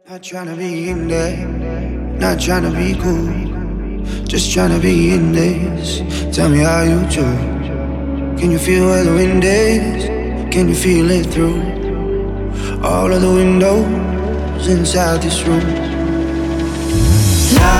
Not trying to be in there, not trying to be cool, just trying to be in this. Tell me how you do. Can you feel where the wind is? Can you feel it through all of the windows inside this room?